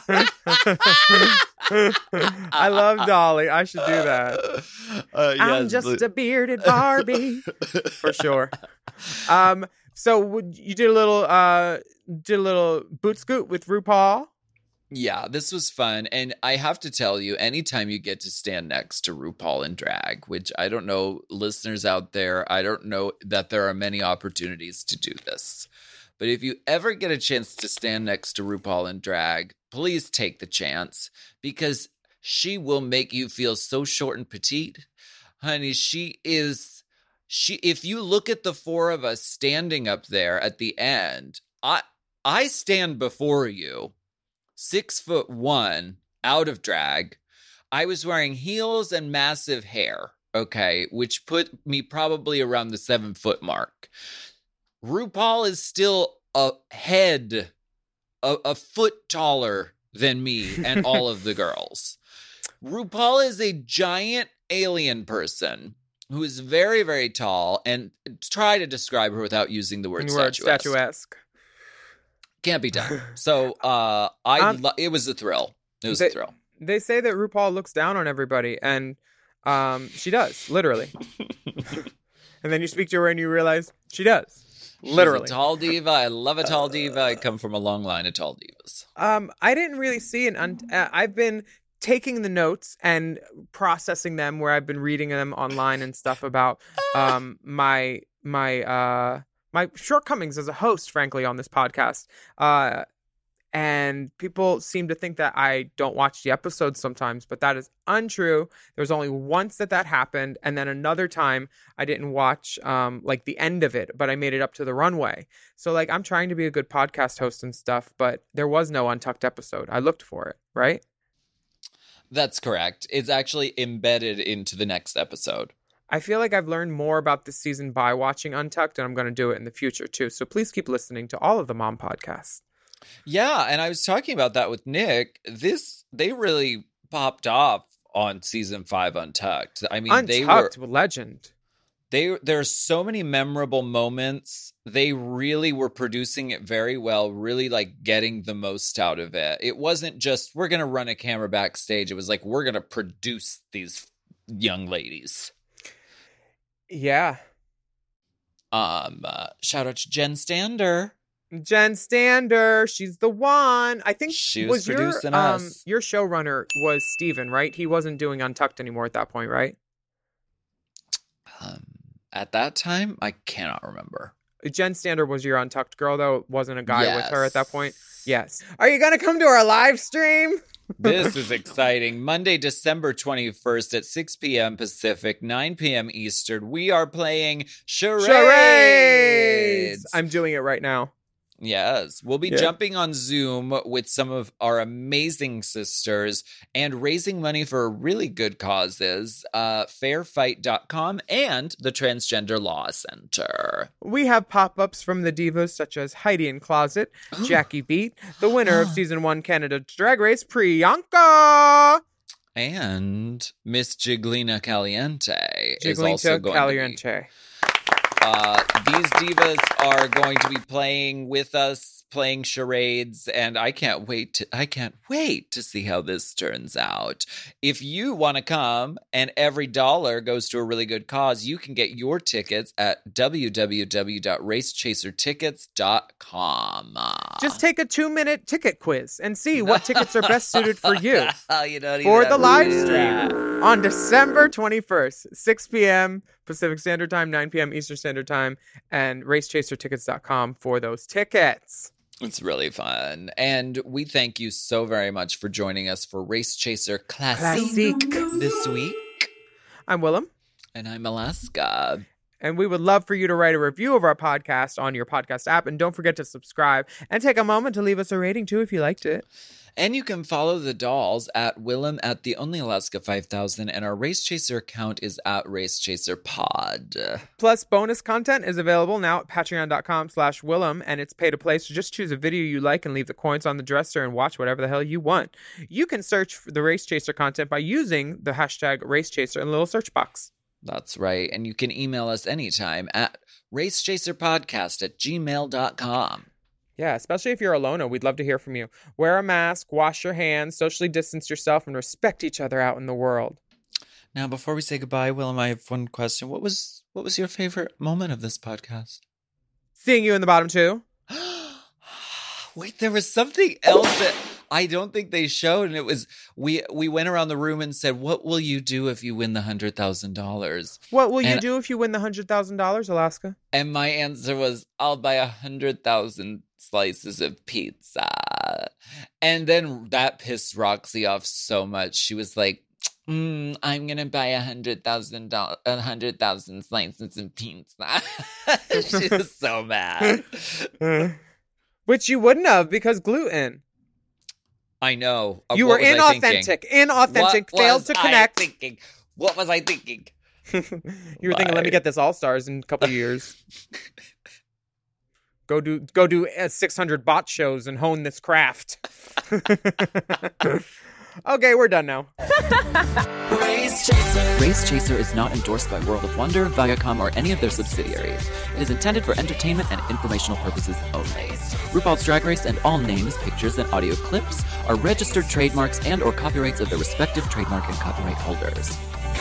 I love Dolly. I should do that. I'm just a bearded Barbie. For sure. So you did a little boot scoot with RuPaul? Yeah, this was fun. And I have to tell you, anytime you get to stand next to RuPaul in drag, which I don't know, listeners out there, I don't know that there are many opportunities to do this. But if you ever get a chance to stand next to RuPaul in drag, please take the chance because she will make you feel so short and petite. Honey, if you look at the four of us standing up there at the end, I stand before you. 6'1", out of drag. I was wearing heels and massive hair, okay, which put me probably around the 7-foot mark. RuPaul is still a foot taller than me and all of the girls. RuPaul is a giant alien person who is very, very tall, and try to describe her without using the word statuesque. Can't be done. So it was a thrill. It was a thrill. They say that RuPaul looks down on everybody, and she does, literally. And then you speak to her and you realize she does. Literally. She's a tall diva. I love a tall diva. I come from a long line of tall divas. I didn't really see it. I've been taking the notes and processing them where I've been reading them online and stuff about my shortcomings as a host, frankly, on this podcast. And people seem to think that I don't watch the episodes sometimes, but that is untrue. There was only once that happened. And then another time I didn't watch like the end of it, but I made it up to the runway. So like I'm trying to be a good podcast host and stuff, but there was no Untucked episode. I looked for it, right? That's correct. It's actually embedded into the next episode. I feel like I've learned more about this season by watching Untucked, and I'm going to do it in the future too. So please keep listening to all of the mom podcasts. Yeah, and I was talking about that with Nick. They really popped off on season 5 Untucked. I mean, Untucked legend. There's so many memorable moments. They really were producing it very well, really like getting the most out of it. It wasn't just we're gonna run a camera backstage. It was like we're gonna produce these young ladies. Yeah. Shout out to Jen Stander. Jen Stander, she's the one. I think she was producing us. Your showrunner was Steven, right? He wasn't doing Untucked anymore at that point, right? At that time, I cannot remember. Jen Stander was your Untucked girl, though. It wasn't a guy with her at that point. Yes. Are you going to come to our live stream? This is exciting. Monday, December 21st at 6 p.m. Pacific, 9 p.m. Eastern. We are playing Charades. I'm doing it right now. Yes. We'll be jumping on Zoom with some of our amazing sisters and raising money for really good causes, fairfight.com and the Transgender Law Center. We have pop-ups from the divas such as Heidi in Closet, Jackie Beat, the winner of Season 1 Canada Drag Race, Priyanka, and Miss Jiglina Caliente is also going Caliente. to be. These divas are going to be playing with us, playing charades, and I can't wait to see how this turns out. If you want to come and every dollar goes to a really good cause, you can get your tickets at www.racechasertickets.com. Just take a 2-minute ticket quiz and see what tickets are best suited for you. You don't for even the have to live do stream that. on December 21st, 6 p.m. Pacific Standard Time, 9 p.m. Eastern Standard Time, and racechasertickets.com for those tickets. It's really fun. And we thank you so very much for joining us for Race Chaser Classic this week. I'm Willem. And I'm Alaska. And we would love for you to write a review of our podcast on your podcast app. And don't forget to subscribe and take a moment to leave us a rating too if you liked it. And you can follow the dolls at Willem at the Only Alaska 5000, and our Race Chaser account is at Race Chaser Pod. Plus, bonus content is available now at patreon.com/Willem, and it's pay to play. So just choose a video you like and leave the coins on the dresser and watch whatever the hell you want. You can search for the Race Chaser content by using the hashtag Race Chaser in the little search box. That's right. And you can email us anytime at racechaserpodcast@gmail.com. Yeah, especially if you're alone, we'd love to hear from you. Wear a mask, wash your hands, socially distance yourself, and respect each other out in the world. Now, before we say goodbye, Willem, I have one question. What was your favorite moment of this podcast? Seeing you in the bottom two. Wait, there was something else that I don't think they showed, and it was we went around the room and said, "What will you do if you win the $100,000?" What will you do if you win the $100,000, Alaska? And my answer was, "I'll buy 100,000 slices of pizza." And then that pissed Roxy off so much. She was like, I'm gonna buy 100,000 slices of pizza. She was so mad. Which you wouldn't have because gluten. I know. You were inauthentic. Failed to connect. What was I thinking? You were thinking, let me get this All-Stars in a couple of years. Go do 600 bot shows and hone this craft. Okay, we're done now. Race Chaser. Race Chaser is not endorsed by World of Wonder, Viacom, or any of their subsidiaries. It is intended for entertainment and informational purposes only. RuPaul's Drag Race and all names, pictures, and audio clips are registered trademarks and or copyrights of their respective trademark and copyright holders.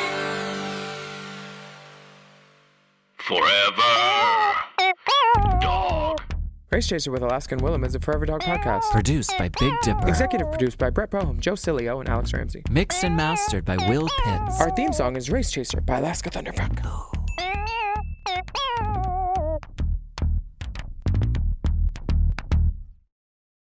Forever Dog. Race Chaser with Alaska and Willem is a Forever Dog podcast. Produced by Big Dipper. Executive produced by Brett Boehm, Joe Cilio, and Alex Ramsey. Mixed and mastered by Will Pitts. Our theme song is Race Chaser by Alaska Thunderfuck.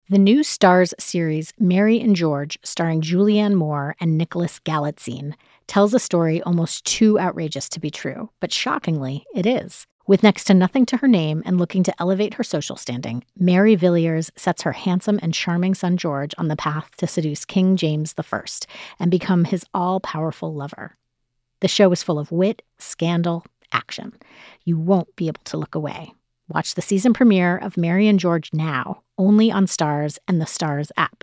The new Starz series Mary and George, starring Julianne Moore and Nicholas Galitzine, tells a story almost too outrageous to be true, but shockingly, it is. With next to nothing to her name and looking to elevate her social standing, Mary Villiers sets her handsome and charming son George on the path to seduce King James I and become his all-powerful lover. The show is full of wit, scandal, action. You won't be able to look away. Watch the season premiere of Mary and George now, only on Starz and the Starz app.